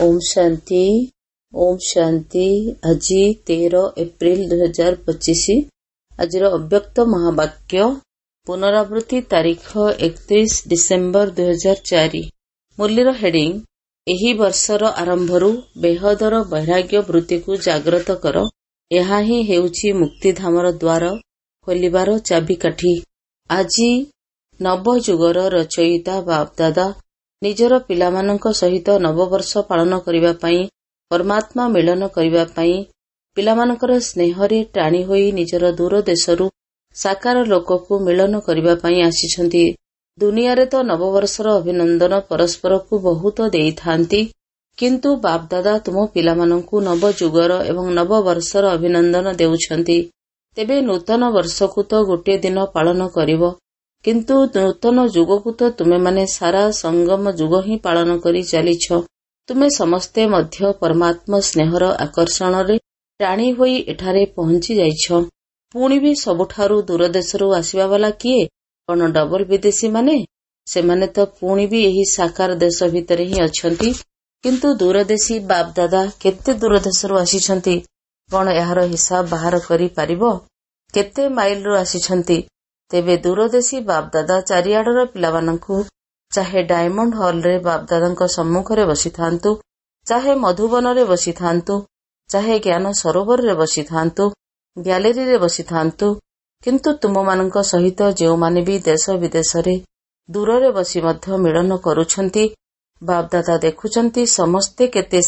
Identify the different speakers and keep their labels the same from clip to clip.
Speaker 1: ओम शांति। ओम शांति। आज 13 एप्रिल 2025। आज अव्यक्त महावाक्य पुनरावृत्ति तारीख 31 डिसेम्बर 2004। मूल्यर हेडिंग एही वर्षर आरंभरू बेहदर वैराग्य वृत्ति को जागृत कर। यह ही हेउछि मुक्तिधामर द्वार खोलिबार चाबिकाठी। आज नवजुगर रचयिता बापदादा निजर पिलामानंक सहित नववर्ष पालन करिबा पई परमात्मा मिलन करिबा पई पिलामानंकर स्नेहरे टाणी होई निजर दूर देशरू साकार लोकକୁ मिलन करिबा पई आसीछंती। दुनियारे तो नववर्षर अभिनंदन परस्पर को बहुत देइथांती, किंतु बापदादा तुम पिलामानंकु नवजुगर एवं नववर्षर अभिनंदन देउछंती। तेबे नूतन वर्षकु तो गोटे दिन पालन करिवो, किंतु नूतन जुगकु तो तुमे माने सारा संगम जुग ही पालन करी चलीछ। तुमे समस्ते मध्य परमात्मा स्नेहर आकर्षण रे टाणी होई एठारे पहुंची जाइछ। पुणी भी सबुठारु दूर देशरू आसीबा वाला किए कौन डबल विदेशी माने? सेमाने तो पुणी भी यही साकार देश भितरे ही अछंती, किंतु दूरदेशी बापदादा केते दूर देशरू आसीछंती कौन यार हिसाब बाहर करी पारिबो? केते माइल रु आसीछंती? तेबे दूरदेशी बापदादा चारिआडर पिलामानंकु चाहे डायमंड हॉल रे बापदादांक सम्मुखरे बसिथांतु, चाहे मधुबन रे बसिथांतु, चाहे ज्ञान सरोवर रे बसिथांतु, ग्यालेरी रे बसिथांतु, किंतु तुममानंक सहित जेउमाने भी देश विदेश रे दूररे बसी मध्य मिलन करूछंती, बापदादा देखुछंती समस्ते केते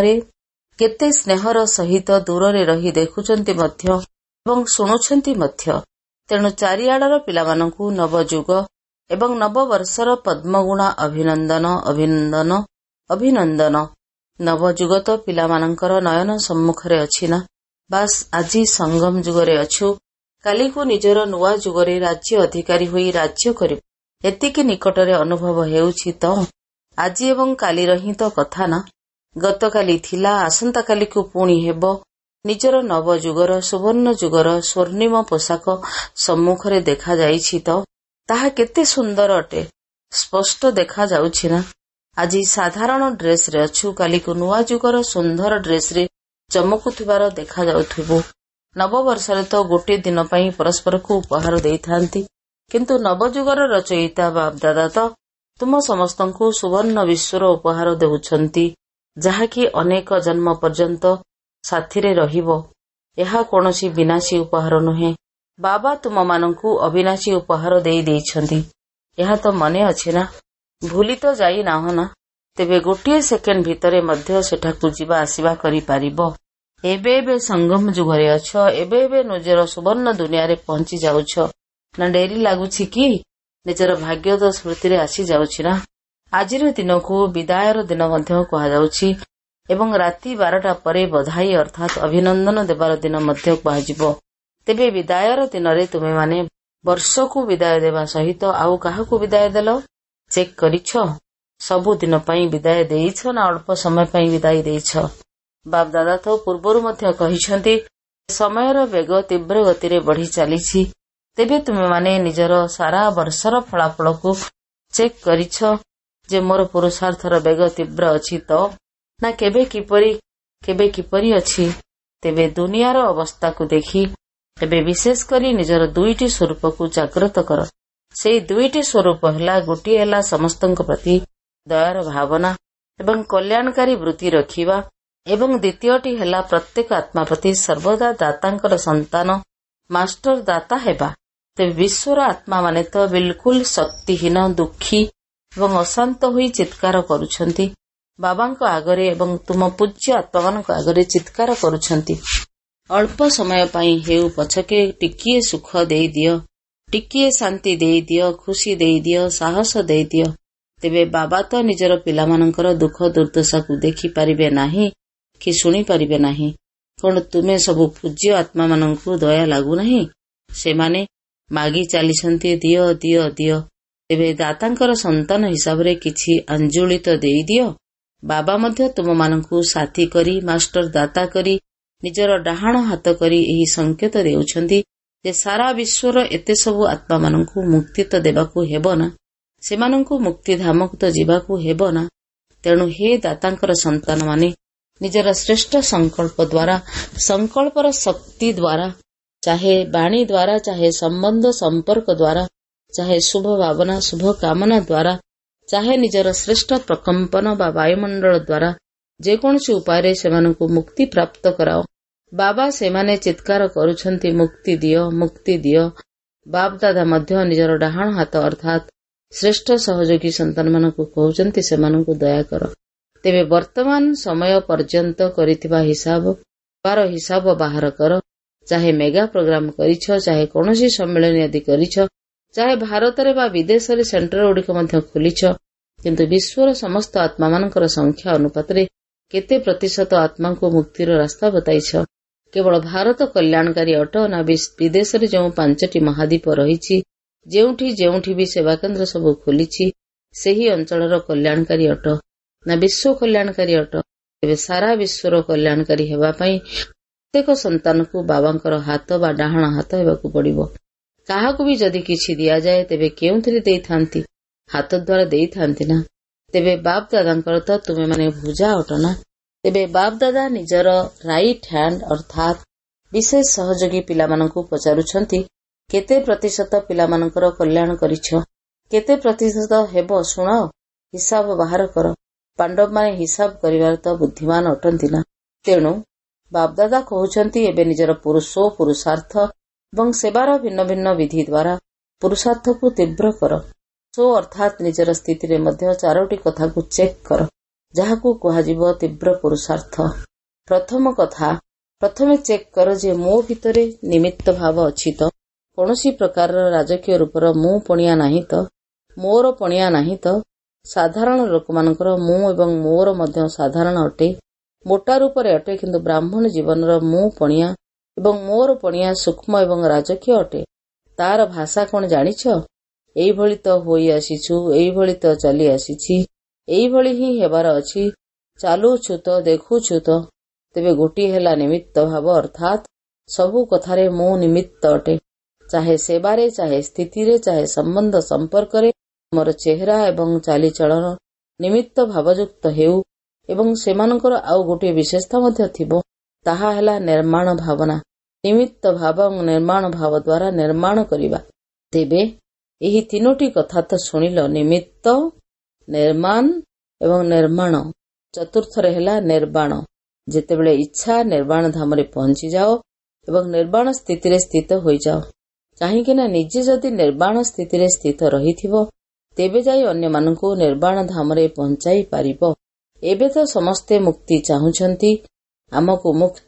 Speaker 1: स्नेहर सहित दूररे रही देखुछंती मध्य एवं शुणुछंती मध्य। तेणु चारिआडर पिलामानंकु नवजुग एवं नववर्षर पद्मगुणा अभिनंदन अभिनंदन अभिनंदन। नवजुग तो पिलामानंकर नयन सम्मुखरे अछि ना। बास आजी संगम जुगरे अछु, काली को निजर नुआ जुगरे राज्य अधिकारी होई राज्य करिब एतिकी निकटरे अनुभव हेउछि तो आजी एवं काली रही तो कथा ना। गतकाली थिला, आसंता काली को पुणी हेबो। निजर नवजुगर सुवर्ण जुगर स्वर्णिम पोशाक सम्मुखरे देखा जाइछि तो ताहा केते सुंदर अटे, स्पष्ट देखा जाउछि ना। आज साधारण ड्रेस रे अछु, काली को नुआ जुगर सुंदर ड्रेस रे चमकुथिबार देखा जाउथिबो। नववर्षरे तो गोटे दिन पई परस्पर को उपहार देइथांती, किंतु नवजुगर रचयिता बापदादा तो तुम समस्तंकु सुवर्ण विश्वर उपहार देउछंती, जाहाकि अनेक जन्म पर्यंत साथिरे रहिबो। यह कोनोसी विनाशी उपहार नुहे। बाबा तुम मानंकु अविनाशी उपहार देई देइछंती। यह तो मने अछि ना? भूली तो जाई नाह ना? तेबे गोटे सेकेंड भितरे मध्य सेठाकु जिबा आसीबा करि पारिबो। एबे संगम जुगरे अछ, एबे निजर सुवर्ण दुनिया रे पहुंची जाउछ ना? डेरी लागुछि कि निजर भाग्य तो स्मृति रे आसी जाउछि ना? आजिर दिनकु विदायर दिन मध्य कहा जाउछि एवं राति 12टा परे बधाई अर्थात अभिनंदन देवार दिन मध्य कहाजिबो। तेबे विदायर दिन रे तुमे माने वर्ष को विदाय देवा सहित आउ काहाकु विदाय देलो चेक करिछ? सबु दिन पई विदाय देइछ ना अल्प समय पई विदाय देइछ? बापदादा तो पूर्वरु मध्य कहिछंती समयर वेग तीव्र गति रे बढ़ी चलीछि। तेबे तुमे माने निजर सारा वर्षर फलाफल को चेक करिछ जे मोर पुरुषार्थर वेग तीव्र अछि तो ना केबे किपरि अछि? तेबे दुनियार अवस्था को देखी एबे विशेष करी निजर दुईटी स्वरूप को जागृत कर। सेई दुईटी स्वरूप हला, गोटी हला समस्तंक प्रति दयार भावना एवं कल्याणकारी वृत्ति रखिबा, एवं द्वितीयटी हला प्रत्येक आत्मा प्रति सर्वदा दातांकर संतान मास्टर दाता हेबा। तेबे विश्वर आत्मा माने तो बिल्कुल शक्तिहीन, दुखी एवं अशांत होई चित्कार करूछंती बाबांक आगरे एवं तुम पूज्य आत्मामानक आगरे चित्कार करूछंती। अल्प समय पई हेउ पछके टिकिए सुख देई दियो, टिकिए शांति देई दियो, खुशी देई दियो, साहस देई दियो। तेबे बाबा तो निजर पिलामानंकर दुख दुर्दशा को देखि पारिबे नाही कि सुनी पारिबे नाही? कोन तुमे सबु पूज्य आत्मा मानंकु दया लागु नाही? सेमाने मागी चालिसंती दियो दियो दियो। तेबे दातांकर संतान हिसाब रे किछि अंजुली तो देई दियो। बाबा मध्य तुम मानंकु साथी करी, मास्टर दाता करी, निजर डाहाण हाथ करी एही संकेत देउछंती जे सारा विश्वर एते सबु आत्मा मानंकु मुक्ति तो देबाकू हेबो ना? सेमानंकु मुक्ति धामक तो जिबाकू हेबो ना? ତେଣୁ ହେ ଦାତାଙ୍କର ସନ୍ତାନମାନେ ନିଜର ଶ୍ରେଷ୍ଠ ସଂକଳ୍ପ ଦ୍ୱାରା, ସଂକଳ୍ପର ଶକ୍ତି ଦ୍ୱାରା, ଚାହେ ବାଣୀ ଦ୍ୱାରା, ଚାହେ ସମ୍ବନ୍ଧ ସମ୍ପର୍କ ଦ୍ୱାରା, ଚାହେ ଶୁଭ ଭାବନା ଶୁଭ କାମନା ଦ୍ୱାରା, ଚାହେ ନିଜର ଶ୍ରେଷ୍ଠ ପ୍ରକମ୍ପନ ବା ବାୟୁମଣ୍ଡଳ ଦ୍ୱାରା, ଯେକୌଣସି ଉପାୟରେ ସେମାନଙ୍କୁ ମୁକ୍ତି ପ୍ରାପ୍ତ କରାଅ। ବାବା ସେମାନେ ଚିତ୍କାର କରୁଛନ୍ତି, ମୁକ୍ତି ଦିଅ, ମୁକ୍ତି ଦିଅ। ବାପ୍ ଦାଦା ମଧ୍ୟ ନିଜର ଡାହାଣ ହାତ ଅର୍ଥାତ୍ ଶ୍ରେଷ୍ଠ ସହଯୋଗୀ ସନ୍ତାନମାନଙ୍କୁ କହୁଛନ୍ତି, ସେମାନଙ୍କୁ ଦୟା କର। ତେବେ ବର୍ତ୍ତମାନ ସମୟ ପର୍ଯ୍ୟନ୍ତ କରିଥିବା ହିସାବ ବାହାର କର। ଚାହେ ମେଗା ପ୍ରୋଗ୍ରାମ କରିଛ, ଚାହେ କୌଣସି ସମ୍ମିଳନୀ ଆଦି କରିଛ, ଚାହେ ଭାରତରେ ବା ବିଦେଶରେ ସେଣ୍ଟରଗୁଡ଼ିକ ମଧ୍ୟ ଖୋଲିଛ, କିନ୍ତୁ ବିଶ୍ୱର ସମସ୍ତ ଆତ୍ମାମାନଙ୍କର ସଂଖ୍ୟା ଅନୁପାତରେ କେତେ ପ୍ରତିଶତ ଆତ୍ମାଙ୍କୁ ମୁକ୍ତିର ରାସ୍ତା ବତାଇଛ? କେବଳ ଭାରତ କଲ୍ୟାଣକାରୀ ଅଟ ନା ବିଦେଶରେ ଯେଉଁ 5ଟି ମହାଦ୍ୱୀପ ରହିଛି, ଯେଉଁଠି ଯେଉଁଠି ବି ସେବାକେନ୍ଦ୍ର ସବୁ ଖୋଲିଛି, ସେହି ଅଞ୍ଚଳର କଲ୍ୟାଣକାରୀ ଅଟ ନା ବିଶ୍ୱ କଲ୍ୟାଣକାରୀ ଅଟ? ତେବେ ସାରା ବିଶ୍ୱର କଲ୍ୟାଣକାରୀ ହେବା ପାଇଁ ପ୍ରତ୍ୟେକ ସନ୍ତାନକୁ ବାବାଙ୍କର ହାତ ବା ଡାହାଣ ହାତ ହେବାକୁ ପଡ଼ିବ। କାହାକୁ ବି ଯଦି କିଛି ଦିଆଯାଏ ତେବେ କେଉଁଥିରେ ଦେଇଥାନ୍ତି? ହାତ ଦ୍ୱାରା ଦେଇଥାନ୍ତି ନା? ତେବେ ବାପ୍ ଦାଦାଙ୍କର ତ ତୁମେମାନେ ଭୁଜା ଅଟ ନା? ତେବେ ବାପ୍ ଦାଦା ନିଜର ରାଇଟ୍ ହ୍ୟାଣ୍ଡ ଅର୍ଥାତ୍ ବିଶେଷ ସହଯୋଗୀ ପିଲାମାନଙ୍କୁ ପଚାରୁଛନ୍ତି, କେତେ ପ୍ରତିଶତ ପିଲାମାନଙ୍କର କଲ୍ୟାଣ କରିଛ? କେତେ ପ୍ରତିଶତ ହେବ ଶୁଣାଅ, ହିସାବ ବାହାର କର। ପାଣ୍ଡବମାନେ ହିସାବ କରିବାରେ ତ ବୁଦ୍ଧିମାନ ଅଟନ୍ତି ନା? ତେଣୁ ବାପଦାଦା କହୁଛନ୍ତି, ଏବେ ନିଜର ପୁରୁଷାର୍ଥ ଏବଂ ସେବାର ଭିନ୍ନ ଭିନ୍ନ ବିଧି ଦ୍ୱାରା ପୁରୁଷାର୍ଥକୁ ତୀବ୍ର କର। ଅର୍ଥାତ୍ ନିଜର ସ୍ଥିତିରେ ମଧ୍ୟ 4ଟି କଥାକୁ ଚେକ୍ କର, ଯାହାକୁ କୁହାଯିବ ତୀବ୍ର ପୁରୁଷାର୍ଥ। ପ୍ରଥମ କଥା, ପ୍ରଥମେ ଚେକ୍ କର ଯେ ମୋ ଭିତରେ ନିମିତ୍ତ ଭାବ ଅଛି ତ? କୌଣସି ପ୍ରକାରର ରାଜକୀୟ ରୂପର ମୁଁ ପଣିଆ ନାହିଁ ତ? ମୋର ପଣିଆ ନାହିଁ ତ? ସାଧାରଣ ଲୋକମାନଙ୍କର ମୁଁ ଏବଂ ମୋର ମଧ୍ୟ ସାଧାରଣ ଅଟେ। ମୋଟା ରୂପରେ ଅଟେ, କିନ୍ତୁ ବ୍ରାହ୍ମଣ ଜୀବନର ମୁଁ ପଣିଆ ଏବଂ ମୋର ପଣିଆ ସୂକ୍ଷ୍ମ ଏବଂ ରାଜକୀୟ ଅଟେ। ତାର ଭାଷା କଣ ଜାଣିଛ? ଏଇଭଳି ତ ହୋଇ ଆସିଛୁ, ଏଇଭଳି ତ ଚାଲି ଆସିଛି, ଏଇଭଳି ହିଁ ହେବାର ଅଛି। ଚାଲୁଛୁ ତ, ଦେଖୁଛୁ ତ? ତେବେ ଗୋଟିଏ ହେଲା ନିମିତ୍ତ ଭାବ ଅର୍ଥାତ୍ ସବୁ କଥାରେ ମୁଁ ନିମିତ୍ତ ଅଟେ। ଚାହେ ସେବାରେ, ଚାହେ ସ୍ଥିତିରେ, ଚାହେ ସମ୍ବନ୍ଧ ସମ୍ପର୍କରେ ମୋର ଚେହେରା ଏବଂ ଚାଲିଚଳନ ନିମିତ୍ତ ଭାବଯୁକ୍ତ ହେଉ। ଏବଂ ସେମାନଙ୍କର ଆଉ ଗୋଟିଏ ବିଶେଷତା ମଧ୍ୟ ଥିବ, ତାହା ହେଲା ନିର୍ମାଣ ଭାବନା। ନିମିତ୍ତ ଭାବ ଏବଂ ନିର୍ମାଣ ଭାବ ଦ୍ୱାରା ନିର୍ମାଣ କରିବା। ତେବେ ଏହି 3ଟି କଥା ତ ଶୁଣିଲ, ନିମିତ୍ତ, ନିର୍ମାଣ ଏବଂ ନିର୍ମାଣ। ଚତୁର୍ଥରେ ହେଲା ନିର୍ବାଣ। ଯେତେବେଳେ ଇଚ୍ଛା ନିର୍ବାଣ ଧାମରେ ପହଞ୍ଚିଯାଅ ଏବଂ ନିର୍ବାଣ ସ୍ଥିତିରେ ସ୍ଥିତ ହୋଇଯାଅ। କାହିଁକି ନା ନିଜେ ଯଦି ନିର୍ବାଣ ସ୍ଥିତିରେ ସ୍ଥିତ ରହିଥିବ, ତେବେ ଯାଇ ଅନ୍ୟମାନଙ୍କୁ ନିର୍ବାଣ ଧାମରେ ପହଞ୍ଚାଇ ପାରିବ। ଏବେ ତ ସମସ୍ତେ ମୁକ୍ତି ଚାହୁଁଛନ୍ତି, ଆମକୁ ମୁକ୍ତ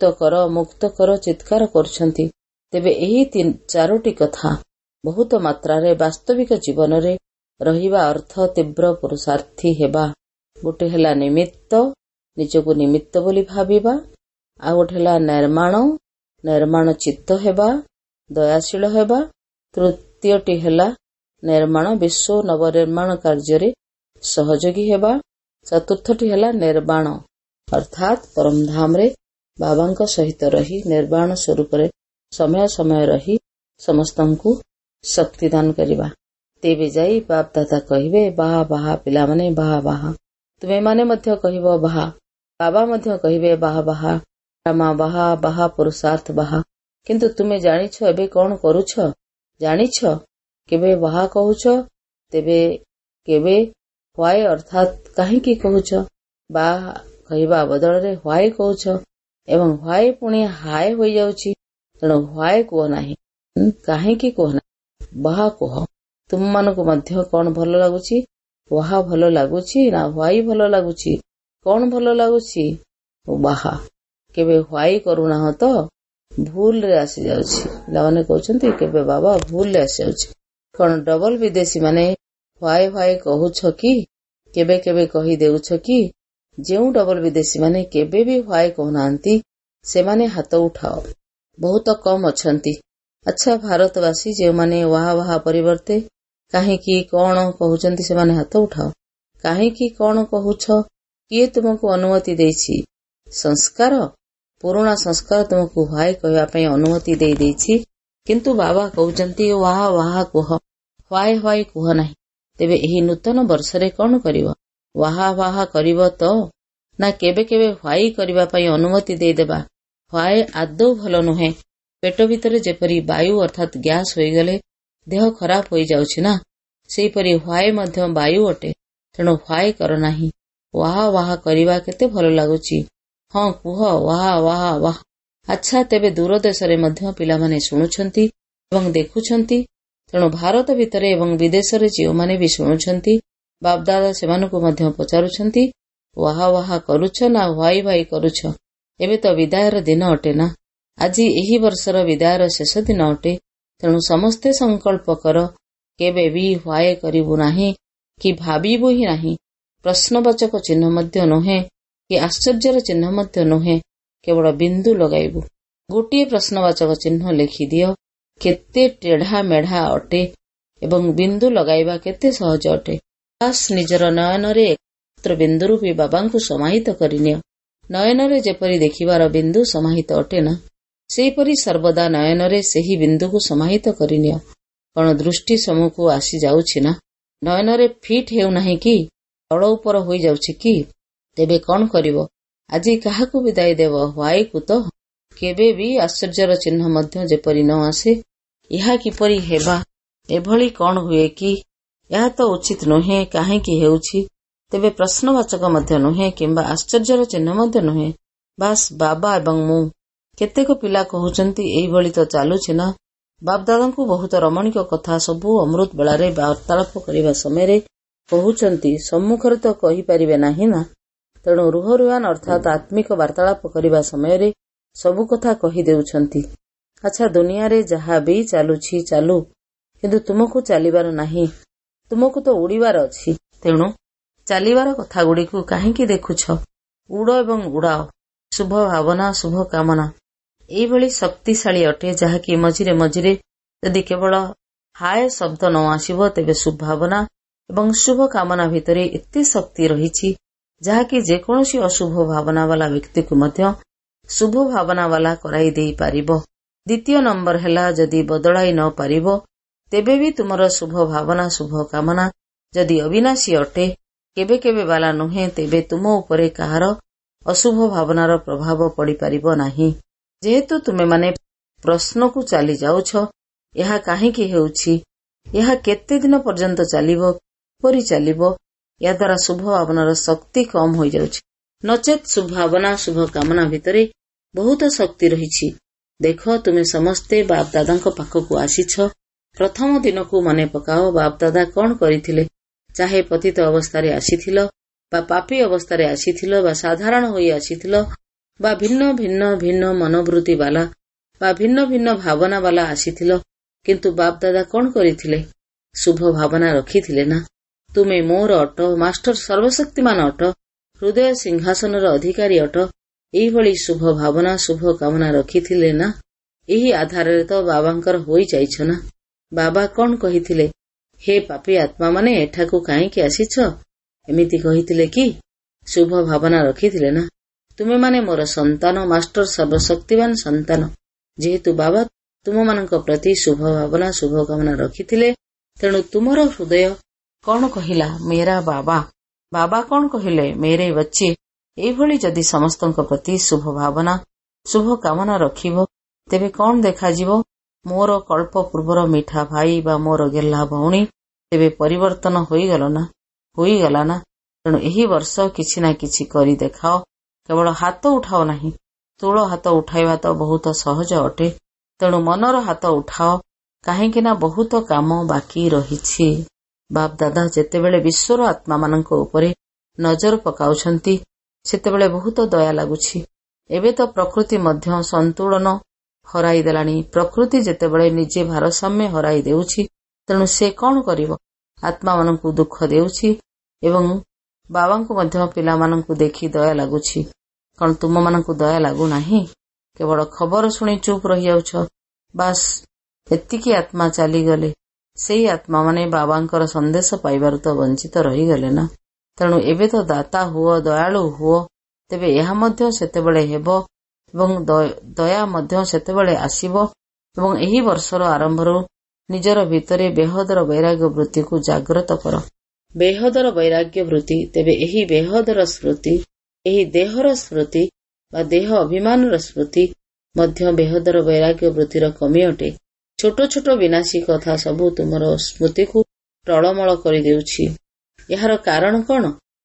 Speaker 1: କର ଚିତ୍କାର କରୁଛନ୍ତି। ତେବେ ଏହି 4ଟି କଥା ବହୁତ ମାତ୍ରାରେ ବାସ୍ତବିକ ଜୀବନରେ ରହିବା ଅର୍ଥ ତୀବ୍ର ପୁରୁଷାର୍ଥୀ ହେବା। ଗୋଟେ ହେଲା ନିମିତ୍ତ, ନିଜକୁ ନିମିତ୍ତ ବୋଲି ଭାବିବା। ଆଉ ଗୋଟେ ହେଲା ନିର୍ମାଣ ଚିତ୍ତ ହେବା, ଦୟାଶୀଳ ହେବା। ତୃତୀୟଟି ହେଲା ନିର୍ମାଣ, ବିଶ୍ୱ ନବନିର୍ମାଣ କାର୍ଯ୍ୟରେ ସହଯୋଗୀ ହେବା। ଚତୁର୍ଥଟି ହେଲା ନିର୍ବାଣ ଅର୍ଥାତ୍ ପରମଧାମରେ ବାବାଙ୍କ ସହିତ ରହି ନିର୍ବାଣ ସ୍ୱରୂପରେ ସମୟ ରହି ସମସ୍ତଙ୍କୁ ଶକ୍ତିଦାନ କରିବା। ତେବେ ଯାଇ ବାପ୍ ଦାଦା କହିବେ, ବାହା ବାହା ପିଲାମାନେ, ବାହା ବାହା। ତୁମେମାନେ ମଧ୍ୟ କହିବ ବାହା। ବାବା ମଧ୍ୟ କହିବେ ବାହା ବାହା, ରାମା ବାହା, ବାହା ପୁରୁଷାର୍ଥ ବାହା। କିନ୍ତୁ ତୁମେ ଜାଣିଛ ଏବେ କଣ କରୁଛ? ଜାଣିଛ କେବେ ବାହା କହୁଛ, ତେବେ କେବେ ହ୍ୱାଇ ଅର୍ଥାତ୍ କାହିଁକି କହୁଛ? ବାହା କହିବା ବଦଳରେ ହ୍ୱାଇ କହୁଛ ଏବଂ ହ୍ୱାଇ ପୁଣି ହାଏ ହୋଇଯାଉଛି। ତେଣୁ ହ୍ୱାଇ କୁହ ନାହିଁ, କାହିଁକି କୁହ ନାହିଁ, ବାହା କୁହ। ତୁମମାନଙ୍କୁ ମଧ୍ୟ କଣ ଭଲ ଲାଗୁଛି? ବାହା ଭଲ ଲାଗୁଛି ନା ହ୍ୱାଇ ଭଲ ଲାଗୁଛି? କଣ ଭଲ ଲାଗୁଛି? ବାହା। କେବେ ହ୍ୱାଇ କରୁନାହଁ ତ? ଭୁଲରେ ଆସିଯାଉଛି। ପିଲାମାନେ କହୁଛନ୍ତି କେବେ ବାବା ଭୁଲରେ ଆସିଯାଉଛି। କଣ ଡବଲ ବିଦେଶୀ ମାନେ ହ୍ୱାଇ କହୁଛ କି? କେବେ କେବେ କହି ଦେଉଛ କି? ଯେଉଁ ଡବଲ ବିଦେଶୀ ମାନେ କେବେ ବି ହ୍ୱାଇ କହୁନାହାନ୍ତି, ସେମାନେ ହାତ ଉଠାଅ। ବହୁତ କମ୍ ଅଛନ୍ତି। ଆଚ୍ଛା, ଭାରତବାସୀ ଯେଉଁମାନେ ୱାହା ପରିବର୍ତ୍ତେ କାହିଁକି କଣ କହୁଛନ୍ତି, ସେମାନେ ହାତ ଉଠାଅ। କାହିଁକି କଣ କହୁଛ? କିଏ ତୁମକୁ ଅନୁମତି ଦେଇଛି? ସଂସ୍କାର, ପୁରୁଣା ସଂସ୍କାର ତୁମକୁ ହ୍ୱାଇ କହିବା ପାଇଁ ଅନୁମତି ଦେଇଛି। କିନ୍ତୁ ବାବା କହୁଛନ୍ତି ୱାହା କୁହ, ହ୍ୱାଇ କୁହ ନାହିଁ। ତେବେ ଏହି ନୂତନ ବର୍ଷରେ କଣ କରିବ? ୱାହା ୱାହା କରିବ ତ, ନା କେବେ କେବେ ହ୍ୱାଇ କରିବା ପାଇଁ ଅନୁମତି ଦେଇଦେବା? ହ୍ୱାଇ ଆଦୌ ଭଲ ନୁହେଁ। ପେଟ ଭିତରେ ଯେପରି ବାୟୁ ଅର୍ଥାତ୍ ଗ୍ୟାସ୍ ହୋଇଗଲେ ଦେହ ଖରାପ ହୋଇଯାଉଛି ନା, ସେହିପରି ହ୍ୱାଇ ମଧ୍ୟ ବାୟୁ ଅଟେ। ତେଣୁ ହ୍ୱାଇ କର ନାହିଁ। ୱାହା ୱାହା କରିବା କେତେ ଭଲ ଲାଗୁଛି। ହଁ କୁହ, ୱାହା ୱାହା ୱାହା। ଆଚ୍ଛା, ତେବେ ଦୂର ଦେଶରେ ମଧ୍ୟ ପିଲାମାନେ ଶୁଣୁଛନ୍ତି ଏବଂ ଦେଖୁଛନ୍ତି। ତେଣୁ ଭାରତ ଭିତରେ ଏବଂ ବିଦେଶରେ ଯେଉଁମାନେ ବି ଶୁଣୁଛନ୍ତି, ବାପଦାଦା ସେମାନଙ୍କୁ ମଧ୍ୟ ପଚାରୁଛନ୍ତି, ୱାହା ୱାହା କରୁଛ ନା ହ୍ୱାଇ ହ୍ୱାଇ କରୁଛ? ଏବେ ତ ବିଦାୟର ଦିନ ଅଟେ ନା। ଆଜି ଏହି ବର୍ଷର ବିଦାୟର ଶେଷ ଦିନ ଅଟେ। ତେଣୁ ସମସ୍ତେ ସଂକଳ୍ପ କର, କେବେ ବି ହ୍ୱାଇ କରିବୁ ନାହିଁ କି ଭାବିବୁ ହିଁ ନାହିଁ। ପ୍ରଶ୍ନବାଚକ ଚିହ୍ନ ମଧ୍ୟ ନୁହେଁ କି ଆଶ୍ଚର୍ଯ୍ୟର ଚିହ୍ନ ମଧ୍ୟ ନୁହେଁ, କେବଳ ବିନ୍ଦୁ ଲଗାଇବୁ। ଗୋଟିଏ ପ୍ରଶ୍ନବାଚକ ଚିହ୍ନ ଲେଖିଦିଅ। କେତେ ଟେଢା ମେଢା ଅଟେ ଏବଂ ବିନ୍ଦୁ ଲଗାଇବା କେତେ ସହଜ ଅଟେ। ବାସ୍ ନିଜର ନୟନରେ ଏକତ୍ର ବିନ୍ଦୁ ରୂପୀ ବାବାଙ୍କୁ ସମାହିତ କରିନିଅ। ନୟନରେ ଯେପରି ଦେଖିବାର ବିନ୍ଦୁ ସମାହିତ ଅଟେ ନା, ସେହିପରି ସର୍ବଦା ନୟନରେ ସେହି ବିନ୍ଦୁକୁ ସମାହିତ କରିନିଅ। କଣ ଦୃଷ୍ଟି ସମ୍ମୁଖକୁ ଆସିଯାଉଛି ନା? ନୟନରେ ଫିଟ୍ ହେଉନାହିଁ କି? ତଳ ଉପର ହୋଇଯାଉଛି କି? ତେବେ କଣ କରିବ? ଆଜି କାହାକୁ ବିଦାୟ ଦେବ? ହ୍ୱାଇକୁ ତ। କେବେ ବି ଆଶ୍ଚର୍ଯ୍ୟର ଚିହ୍ନ ମଧ୍ୟ ଯେପରି ନ ଆସେ। ଏହା କିପରି ହେବା? ଏଭଳି କଣ ହୁଏ କି? ଏହା ତ ଉଚିତ ନୁହେଁ। କାହିଁକି ହେଉଛି? ତେବେ ପ୍ରଶ୍ନବାଚକ ମଧ୍ୟ ନୁହେଁ କିମ୍ବା ଆଶ୍ଚର୍ଯ୍ୟର ଚିହ୍ନ ମଧ୍ୟ ନୁହେଁ। ବାସ୍ ବାବା ଏବଂ ମୁଁ। କେତେକ ପିଲା କହୁଛନ୍ତି, ଏଇଭଳି ତ ଚାଲୁଛି ନା। ବାପଦାଦାଙ୍କୁ ବହୁତ ରମଣୀକ କଥା ସବୁ ଅମୃତ ବେଳାରେ ବାର୍ତ୍ତାଳାପ କରିବା ସମୟରେ କହୁଛନ୍ତି, ସମ୍ମୁଖରେ ତ କହିପାରିବେ ନାହିଁ ନା। ତେଣୁ ରୁହରୁହାନ ଅର୍ଥାତ୍ ଆତ୍ମିକ ବାର୍ତ୍ତାଳାପ କରିବା ସମୟରେ ସବୁ କଥା କହିଦେଉଛନ୍ତି। ଆଚ୍ଛା, ଦୁନିଆରେ ଯାହା ବି ଚାଲୁଛି ଚାଲୁ, କିନ୍ତୁ ତୁମକୁ ଚାଲିବାର ନାହିଁ। ତୁମକୁ ତ ଉଡ଼ିବାର ଅଛି। ତେଣୁ ଚାଲିବାର କଥାଗୁଡ଼ିକୁ କାହିଁକି ଦେଖୁଛ? ଉଡ଼ ଏବଂ ଉଡ଼ାଅ। ଶୁଭ ଭାବନା, ଶୁଭ କାମନା ଏଇଭଳି ଶକ୍ତିଶାଳୀ ଅଟେ, ଯାହାକି ମଝିରେ ମଝିରେ ଯଦି କେବଳ ହାୟ ଶବ୍ଦ ନ ଆସିବ, ତେବେ ଶୁଭଭାବନା ଏବଂ ଶୁଭ କାମନା ଭିତରେ ଏତେ ଶକ୍ତି ରହିଛି, ଯାହାକି ଯେକୌଣସି ଅଶୁଭ ଭାବନାବାଲା ବ୍ୟକ୍ତିକୁ ମଧ୍ୟ ଶୁଭ ଭାବନାବାଲା କରାଇ ଦେଇପାରିବ। ଦ୍ୱିତୀୟ ନମ୍ବର ହେଲା, ଯଦି ବଦଳାଇ ନ ପାରିବ, ତେବେ ବି ତୁମର ଶୁଭ ଭାବନା, ଶୁଭ କାମନା ଯଦି ଅବିନାଶୀ ଅଟେ, କେବେ କେବେ ବାଲା ନୁହେଁ, ତେବେ ତୁମ ଉପରେ କାହାର ଅଶୁଭ ଭାବନାର ପ୍ରଭାବ ପଡ଼ିପାରିବ ନାହିଁ। ଯେହେତୁ ତୁମେମାନେ ପ୍ରଶ୍ନକୁ ଚାଲି ଯାଉଛ, ଏହା କାହିଁକି ହେଉଛି? ଏହା କେତେ ଦିନ ପର୍ଯ୍ୟନ୍ତ ଚାଲିବ? କିପରି ଚାଲିବ? ଏହାଦ୍ୱାରା ଶୁଭ ଭାବନାର ଶକ୍ତି କମ୍ ହୋଇଯାଉଛି। ନଚେତ୍ ଶୁଭ ଭାବନା, ଶୁଭ କାମନା ଭିତରେ ବହୁତ ଶକ୍ତି ରହିଛି। ଦେଖ, ତୁମେ ସମସ୍ତେ ବାପଦାଦାଙ୍କ ପାଖକୁ ଆସିଛ। ପ୍ରଥମ ଦିନକୁ ମନେ ପକାଅ, ବାପଦାଦା କଣ କରିଥିଲେ? ଚାହେ ପତିତ ଅବସ୍ଥାରେ ଆସିଥିଲ ବା ପାପୀ ଅବସ୍ଥାରେ ଆସିଥିଲ ବା ସାଧାରଣ ହୋଇ ଆସିଥିଲ ବା ଭିନ୍ନ ଭିନ୍ନ ଭିନ୍ନ ମନୋବୃତ୍ତି ବାଲା ବା ଭିନ୍ନ ଭିନ୍ନ ଭାବନା ବାଲା ଆସିଥିଲ, କିନ୍ତୁ ବାପଦାଦା କଣ କରିଥିଲେ? ଶୁଭ ଭାବନା ରଖିଥିଲେ ନା। ତୁମେ ମୋର ଅଟ, ମାଷ୍ଟର ସର୍ବଶକ୍ତିମାନ ଅଟ, ହୃଦୟ ସିଂହାସନର ଅଧିକାରୀ ଅଟ। ଏଇଭଳି ଶୁଭ ଭାବନା, ଶୁଭ କାମନା ରଖିଥିଲେ ନା। ଏହି ଆଧାରରେ ତ ବାବାଙ୍କର ହୋଇଯାଇଛ ନା। ବାବା କଣ କହିଥିଲେ? ହେ ପାପୀ ଆତ୍ମାମାନେ, ଏଠାକୁ କାହିଁକି ଆସିଛ? ଏମିତି କହିଥିଲେ କି? ଶୁଭ ଭାବନା ରଖିଥିଲେ ନା। ତୁମେମାନେ ମୋର ସନ୍ତାନ, ମାଷ୍ଟର ସର୍ବଶକ୍ତିମାନ ସନ୍ତାନ। ଯେହେତୁ ବାବା ତୁମମାନଙ୍କ ପ୍ରତି ଶୁଭ ଭାବନା, ଶୁଭ କାମନା ରଖିଥିଲେ, ତେଣୁ ତୁମର ହୃଦୟ କଣ କହିଲା? ମେରା ବାବା। ବାବା କଣ କହିଲେ? ମେରେ ବଚ୍ଚେ। ଏଇଭଳି ଯଦି ସମସ୍ତଙ୍କ ପ୍ରତି ଶୁଭ ଭାବନା, ଶୁଭ କାମନା ରଖିବ, ତେବେ କଣ ଦେଖାଯିବ? ମୋର କଳ୍ପ ପୂର୍ବର ମିଠା ଭାଇ ବା ମୋର ଗେହ୍ଲା ଭଉଣୀ ତେବେ ପରିବର୍ତ୍ତନ ହୋଇଗଲା ନା। ତେଣୁ ଏହି ବର୍ଷ କିଛି ନା କିଛି କରି ଦେଖାଅ। କେବଳ ହାତ ଉଠାଅ ନାହିଁ। ତୂଳ ହାତ ଉଠାଇବା ତ ବହୁତ ସହଜ ଅଟେ। ତେଣୁ ମନର ହାତ ଉଠାଅ, କାହିଁକି ନା ବହୁତ କାମ ବାକି ରହିଛି। ବାପଦାଦା ଯେତେବେଳେ ବିଶ୍ୱର ଆତ୍ମାମାନଙ୍କ ଉପରେ ନଜର ପକାଉଛନ୍ତି, ସେତେବେଳେ ବହୁତ ଦୟା ଲାଗୁଛି। ଏବେ ତ ପ୍ରକୃତି ମଧ୍ୟ ସନ୍ତୁଳନ ହରାଇ ଦେଲାଣି। ପ୍ରକୃତି ଯେତେବେଳେ ନିଜେ ଭାରସାମ୍ୟ ହରାଇ ଦେଉଛି, ତେଣୁ ସେ କଣ କରିବ? ଆତ୍ମାମାନଙ୍କୁ ଦୁଃଖ ଦେଉଛି ଏବଂ ବାବାଙ୍କୁ ମଧ୍ୟ ପିଲାମାନଙ୍କୁ ଦେଖି ଦୟା ଲାଗୁଛି। କଣ ତୁମମାନଙ୍କୁ ଦୟା ଲାଗୁନାହିଁ? କେବଳ ଖବର ଶୁଣି ଚୁପ୍ ରହିଯାଉଛ। ବାସ୍ ଏତିକି ଆତ୍ମା ଚାଲିଗଲେ, ସେଇ ଆତ୍ମାମାନେ ବାବାଙ୍କର ସନ୍ଦେଶ ପାଇବାରୁ ତ ବଞ୍ଚିତ ରହିଗଲେ ନା। ତେଣୁ ଏବେ ତ ଦାତା ହୁଅ, ଦୟାଳୁ ହୁଅ। ତେବେ ଏହା ମଧ୍ୟ ସେତେବେଳେ ହେବ ଏବଂ ଦୟା ମଧ୍ୟ ସେତେବେଳେ ଆସିବ। ଏବଂ ଏହି ବର୍ଷର ଆରମ୍ଭରୁ ନିଜର ଭିତରେ ବେହଦର ବୈରାଗ୍ୟ ବୃତ୍ତିକୁ ଜାଗ୍ରତ କର। ବେହଦର ବୈରାଗ୍ୟ ବୃତ୍ତି, ତେବେ ଏହି ବେହଦର ସ୍ମୃତି, ଏହି ଦେହର ସ୍ମୃତି ବା ଦେହ ଅଭିମାନର ସ୍ମୃତି ମଧ୍ୟ ବେହଦର ବୈରାଗ୍ୟ ବୃତ୍ତିର କମି ଅଟେ। ଛୋଟ ଛୋଟ ବିନାଶୀ କଥା ସବୁ ତୁମର ସ୍ମୃତିକୁ ଟଳମଳ କରିଦେଉଛି। ଏହାର କାରଣ କ'ଣ?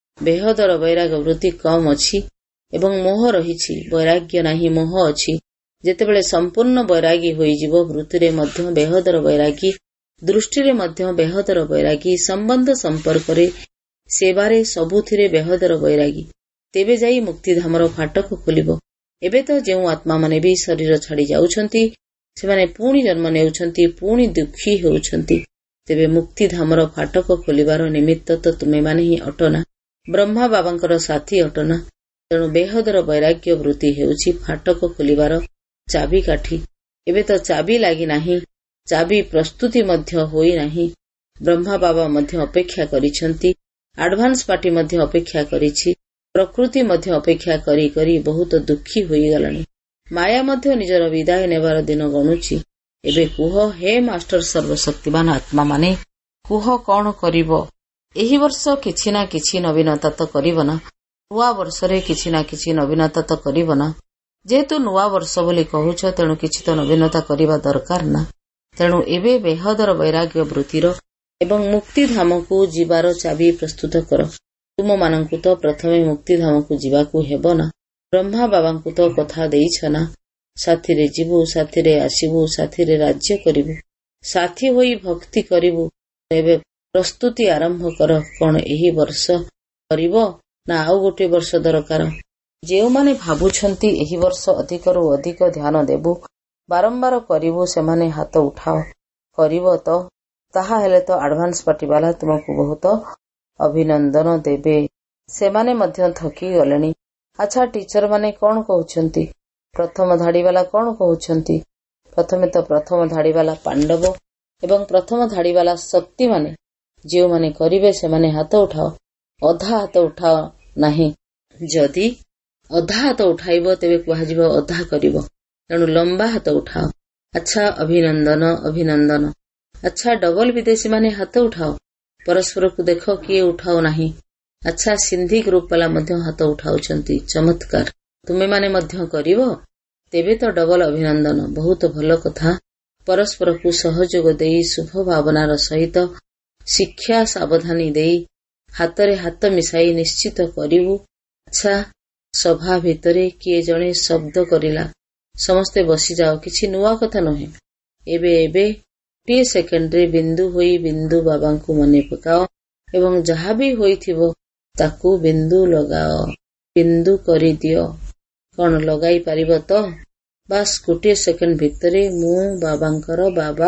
Speaker 1: ବେହଦର ବୈରାଗ୍ୟ ବୃତ୍ତି କମ୍ ଅଛି ଏବଂ ମୋହ ରହିଛି। ବୈରାଗ୍ୟ ନାହିଁ, ମୋହ ଅଛି। ଯେତେବେଳେ ସମ୍ପୂର୍ଣ୍ଣ ବୈରାଗୀ ହୋଇଯିବ, ବୃତ୍ତିରେ ମଧ୍ୟ ବେହଦର ବୈରାଗୀ, ଦୃଷ୍ଟିରେ ମଧ୍ୟ ବେହଦର ବୈରାଗୀ, ସମ୍ବନ୍ଧ ସମ୍ପର୍କରେ, ସେବାରେ, ସବୁଥିରେ ବେହଦର ବୈରାଗୀ, ତେବେ ଯାଇ ମୁକ୍ତିଧାମର ଫାଟକ ଖୋଲିବ। ଏବେ ତ ଯେଉଁ ଆତ୍ମାମାନେ ବି ଶରୀର ଛାଡ଼ି ଯାଉଛନ୍ତି, ସେମାନେ ପୁଣି ଜନ୍ମ ନେଉଛନ୍ତି, ପୁଣି ଦୁଃଖୀ ହେଉଛନ୍ତି। ତେବେ ମୁକ୍ତିଧାମର ଫାଟକ ଖୋଲିବାର ନିମିତ୍ତ ତ ତୁମେମାନେ ହିଁ ଅଟନା, ବ୍ରହ୍ମା ବାବାଙ୍କର ସାଥୀ ଅଟନା। ତେଣୁ ବେହଦର ବୈରାଗ୍ୟ ବୃତ୍ତି ହେଉଛି ଫାଟକ ଖୋଲିବାର ଚାବିକାଠି। ଏବେ ତ ଚାବି ଲାଗିନାହିଁ, ଚାବି ପ୍ରସ୍ତୁତି ମଧ୍ୟ ହୋଇନାହିଁ। ବ୍ରହ୍ମା ବାବା ମଧ୍ୟ ଅପେକ୍ଷା କରିଛନ୍ତି, ଆଡଭାନ୍ସ ପାର୍ଟି ମଧ୍ୟ ଅପେକ୍ଷା କରିଛି, ପ୍ରକୃତି ମଧ୍ୟ ଅପେକ୍ଷା କରି କରି ବହୁତ ଦୁଃଖୀ ହୋଇଗଲାଣି। ମାୟା ମଧ୍ୟ ନିଜର ବିଦାୟ ନେବାର ଦିନ ଗଣୁଛି। ଏବେ କୁହ, ହେ ମାଷ୍ଟର ସର୍ବଶକ୍ତିମାନ ଆତ୍ମାମାନେ, କୁହ କ'ଣ କରିବ? ଏହି ବର୍ଷ କିଛି ନା କିଛି ନବୀନତା ତ କରିବ ନା? ନୂଆ ବର୍ଷରେ କିଛି ନା କିଛି ନବୀନତା ତ କରିବ ନା? ଯେହେତୁ ନୂଆ ବର୍ଷ ବୋଲି କହୁଛ, ତେଣୁ କିଛି ତ ନବୀନତା କରିବା ଦରକାର ନା? ତେଣୁ ଏବେ ବେହଦର ବୈରାଗ୍ୟ ବୃତ୍ତିର ଏବଂ ମୁକ୍ତିଧାମକୁ ଯିବାର ଚାବି ପ୍ରସ୍ତୁତ କର। ତୁମମାନଙ୍କୁ ତ ପ୍ରଥମେ ମୁକ୍ତିଧାମକୁ ଯିବାକୁ ହେବ ନା? ବ୍ରହ୍ମା ବାବାଙ୍କୁ ତ କଥା ଦେଇଛ ନା? ସାଥିରେ ଯିବୁ, ସାଥିରେ ଆସିବୁ, ସାଥିରେ ରାଜ୍ୟ କରିବୁ, ସାଥୀ ହୋଇ ଭକ୍ତି କରିବୁ। ଏବେ ପ୍ରସ୍ତୁତି ଆରମ୍ଭ କର। କ'ଣ ଏହି ବର୍ଷ କରିବ ନା ଆଉ ଗୋଟିଏ ବର୍ଷ ଦରକାର? ଯେଉଁମାନେ ଭାବୁଛନ୍ତି ଏହି ବର୍ଷ ଅଧିକରୁ ଅଧିକ ଧ୍ୟାନ ଦେବୁ, ବାରମ୍ବାର କରିବୁ, ସେମାନେ ହାତ ଉଠାଅ। କରିବ ତ? ତାହା ହେଲେ ତ ଆଡଭାନ୍ସ ପାର୍ଟିବାଲା ତୁମକୁ ବହୁତ ଅଭିନନ୍ଦନ ଦେବେ। ସେମାନେ ମଧ୍ୟ ଥକି ଗଲେଣି। ଆଚ୍ଛା, ଟିଚରମାନେ କ'ଣ କହୁଛନ୍ତି? ପ୍ରଥମ ଧାଡ଼ିବାଲା କ'ଣ କହୁଛନ୍ତି? ପ୍ରଥମେ ତ ପ୍ରଥମ ଧାଡ଼ିବାଲା ପାଣ୍ଡବ ଏବଂ ପ୍ରଥମ ଧାଡ଼ିବାଲା ଶକ୍ତିମାନେ ଯେଉଁମାନେ କରିବେ ସେମାନେ ହାତ ଉଠାଅ। ଅଧା ହାତ ଉଠାଅ ନାହିଁ। ଯଦି ଅଧା ହାତ ଉଠାଇବ ତେବେ କୁହାଯିବ ଅଧା କରିବ। ତେଣୁ ଲମ୍ବା ହାତ ଉଠାଅ। ଆଚ୍ଛା, ଅଭିନନ୍ଦନ, ଅଭିନନ୍ଦନ। ଆଚ୍ଛା, ଡବଲ ବିଦେଶୀମାନେ ହାତ ଉଠାଅ। ପରସ୍ପରକୁ ଦେଖ କିଏ ଉଠାଉ ନାହିଁ। ଆଚ୍ଛା, ସିନ୍ଧି ଗ୍ରୁପ ବାଲା ମଧ୍ୟ ହାତ ଉଠାଉଛନ୍ତି। ଚମତ୍କାର। ତୁମେମାନେ ମଧ୍ୟ କରିବ? ତେବେ ତ ଡବଲ ଅଭିନନ୍ଦନ। ବହୁତ ଭଲ କଥା। ପରସ୍ପରକୁ ସହଯୋଗ ଦେଇ, ଶୁଭ ଭାବନାର ସହିତ, ଶିକ୍ଷା ସାବଧାନୀ ଦେଇ, ହାତରେ ହାତ ମିଶାଇ ନିଶ୍ଚିତ କରିବୁ। ଆଚ୍ଛା, ସଭା ଭିତରେ କିଏ ଜଣେ ଶବ୍ଦ କରିଲା। ସମସ୍ତେ ବସିଯାଅ। କିଛି ନୂଆ କଥା ନୁହେଁ। ଏବେ ଗୋଟିଏ ସେକେଣ୍ଡରେ ବିନ୍ଦୁ ହୋଇ ବିନ୍ଦୁ ବାବାଙ୍କୁ ମନେ ପକାଅ ଏବଂ ଯାହା ବି ହୋଇଥିବ ତାକୁ ବିନ୍ଦୁ ଲଗାଅ। ବିନ୍ଦୁ କରିଦିଅ। କ'ଣ ଲଗାଇ ପାରିବ ତ? ବାସ୍ ଗୋଟିଏ ସେକେଣ୍ଡ ଭିତରେ ମୁଁ ବାବାଙ୍କର ବାବା।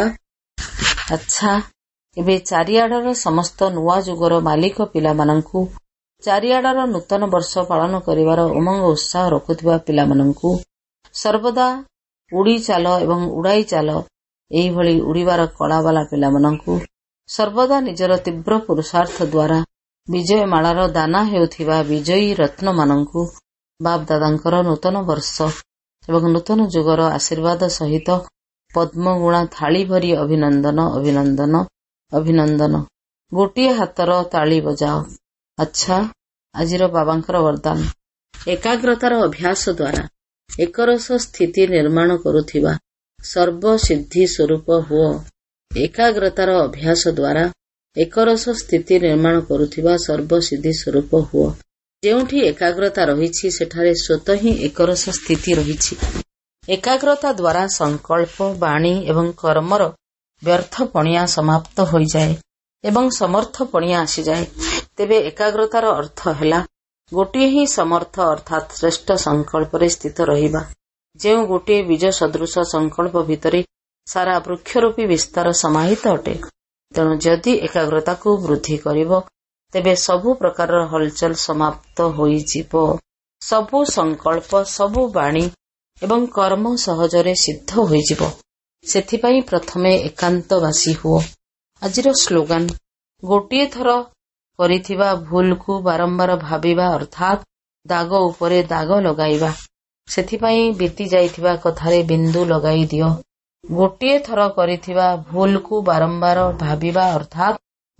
Speaker 1: ଆଚ୍ଛା, ଏବେ ଚାରିଆଡ଼ର ସମସ୍ତ ନୂଆ ଯୁଗର ମାଲିକ ପିଲାମାନଙ୍କୁ, ଚାରିଆଡ଼ର ନୂତନ ବର୍ଷ ପାଳନ କରିବାର ଉମଙ୍ଗ ଉତ୍ସାହ ରଖୁଥିବା ପିଲାମାନଙ୍କୁ, ସର୍ବଦା ଉଡ଼ି ଚାଲ ଏବଂ ଉଡ଼ାଇ ଚାଲ ଏହିଭଳି ଉଡ଼ିବାର କଳାବାଲା ପିଲାମାନଙ୍କୁ, ସର୍ବଦା ନିଜର ତୀବ୍ର ପୁରୁଷାର୍ଥ ଦ୍ୱାରା ବିଜୟମାଳାର ଦାନା ହେଉଥିବା ବିଜୟୀ ରତ୍ନମାନଙ୍କୁ ବାପ୍ ଦାଦାଙ୍କର ନୂତନ ବର୍ଷ ଏବଂ ନୂତନ ଯୁଗର ଆଶୀର୍ବାଦ ସହିତ ପଦ୍ମଗୁଣା ଥାଳି ଭରି ଅଭିନନ୍ଦନ, ଅଭିନନ୍ଦନ, ଅଭିନନ୍ଦନ। ଗୋଟିଏ ହାତର ତାଳି ବଜାଅ। ଆଚ୍ଛା, ଆଜିର ବାବାଙ୍କର ବରଦାନ। ଏକାଗ୍ରତାର ଅଭ୍ୟାସ ଦ୍ୱାରା ଏକରସ ସ୍ଥିତି ନିର୍ମାଣ କରୁଥିବା ସର୍ବସିଦ୍ଧି ସ୍ୱରୂପ ହୁଅ। ଏକାଗ୍ରତାର ଅଭ୍ୟାସ ଦ୍ୱାରା ଏକରସ ସ୍ଥିତି ନିର୍ମାଣ କରୁଥିବା ସର୍ବସିଦ୍ଧି ସ୍ୱରୂପ ହୁଅ। ଯେଉଁଠି ଏକାଗ୍ରତା ରହିଛି ସେଠାରେ ସ୍ୱତଃ ହିଁ ଏକରସ ସ୍ଥିତି ରହିଛି। ଏକାଗ୍ରତା ଦ୍ୱାରା ସଂକଳ୍ପ, ବାଣୀ ଏବଂ କର୍ମର ବ୍ୟର୍ଥପଣିଆ ସମାପ୍ତ ହୋଇଯାଏ ଏବଂ ସମର୍ଥପଣିଆ ଆସିଯାଏ। ତେବେ ଏକାଗ୍ରତାର ଅର୍ଥ ହେଲା ଗୋଟିଏ ହିଁ ସମର୍ଥ ଅର୍ଥାତ୍ ଶ୍ରେଷ୍ଠ ସଂକଳ୍ପରେ ସ୍ଥିତ ରହିବା। ଯେଉଁ ଗୋଟିଏ ବୀଜ ସଦୃଶ ସଂକଳ୍ପ ଭିତରେ ସାରା ବୃକ୍ଷରୂପୀ ବିସ୍ତାର ସମାହିତ ଅଟେ। ତେଣୁ ଯଦି ଏକାଗ୍ରତାକୁ ବୃଦ୍ଧି କରିବ ତେବେ ସବୁ ପ୍ରକାରର ହଲଚଲ ସମାପ୍ତ ହୋଇଯିବ। ସବୁ ସଂକଳ୍ପ, ସବୁ ବାଣୀ ଏବଂ କର୍ମ ସହଜରେ ସିଦ୍ଧ ହୋଇଯିବ। ସେଥିପାଇଁ ପ୍ରଥମେ ଏକାନ୍ତବାସୀ ହୁଅ। ଆଜିର ସ୍ଲୋଗାନ, ଗୋଟିଏ ଥର କରିଥିବା ଭୁଲକୁ ବାରମ୍ବାର ଭାବିବା ଅର୍ଥାତ୍ ଦାଗ ଉପରେ ଦାଗ ଲଗାଇବା। ସେଥିପାଇଁ ବିତି ଯାଇଥିବା କଥାରେ ବିନ୍ଦୁ ଲଗାଇ ଦିଅ। ଗୋଟିଏ ଥର କରିଥିବା ଭୁଲକୁ ବାରମ୍ବାର ଭାବିବା ଅର୍ଥାତ୍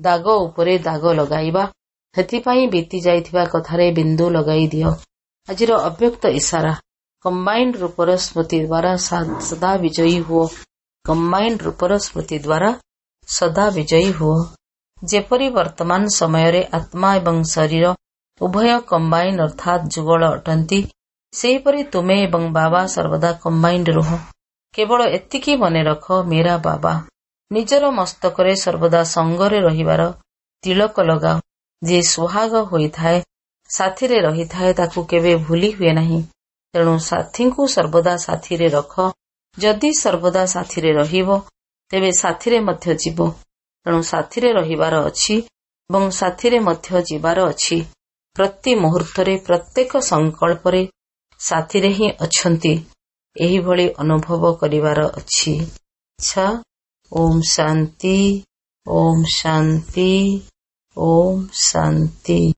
Speaker 1: ଦାଗ ଉପରେ ଦାଗ ଲଗାଇବା। ସେଥିପାଇଁ ବିତି ଯାଇଥିବା କଥାରେ ବିନ୍ଦୁ ଲଗାଇ ଦିଅ। ଆଜିର ଅବ୍ୟକ୍ତ ଇସାରା। କମ୍ବାଇନ୍ଡ ରୂପର ସ୍ମୃତି ଦ୍ୱାରା ସଦା ବିଜୟୀ ହୁଅ। କମ୍ବାଇନ୍ଡ ରୂପର ସ୍ମୃତି ଦ୍ୱାରା ସଦା ବିଜୟୀ ହୁଅ। ଯେପରି ବର୍ତ୍ତମାନ ସମୟରେ ଆତ୍ମା ଏବଂ ଶରୀର ଉଭୟ କମ୍ବାଇନ୍ଡ ଅର୍ଥାତ୍ ଯୁଗଳ ଅଟନ୍ତି, ସେହିପରି ତୁମେ ଏବଂ ବାବା ସର୍ବଦା କମ୍ବାଇନ୍ଡ ରୁହ। କେବଳ ଏତିକି ମନେ ରଖ, ମେରା ବାବା। ନିଜର ମସ୍ତକରେ ସର୍ବଦା ସଙ୍ଗରେ ରହିବାର ତିଳକ ଲଗାଅ। ଯିଏ ସୁହାଗ ହୋଇଥାଏ, ସାଥିରେ ରହିଥାଏ, ତାକୁ କେବେ ଭୁଲି ହୁଏ ନାହିଁ। ତେଣୁ ସାଥୀଙ୍କୁ ସର୍ବଦା ସାଥିରେ ରଖ। ଯଦି ସର୍ବଦା ସାଥିରେ ରହିବ, ତେବେ ସାଥିରେ ମଧ୍ୟ ଯିବ। ତେଣୁ ସାଥିରେ ରହିବାର ଅଛି ଏବଂ ସାଥିରେ ମଧ୍ୟ ଯିବାର ଅଛି। ପ୍ରତି ମୁହୂର୍ତ୍ତରେ, ପ୍ରତ୍ୟେକ ସଂକଳ୍ପରେ ସାଥିରେ ହିଁ ଅଛନ୍ତି, ଏହିଭଳି ଅନୁଭବ କରିବାର ଅଛି। ଓମ୍ ଶାନ୍ତି, ଓମ୍ ଶାନ୍ତି, ଓମ୍ ଶାନ୍ତି।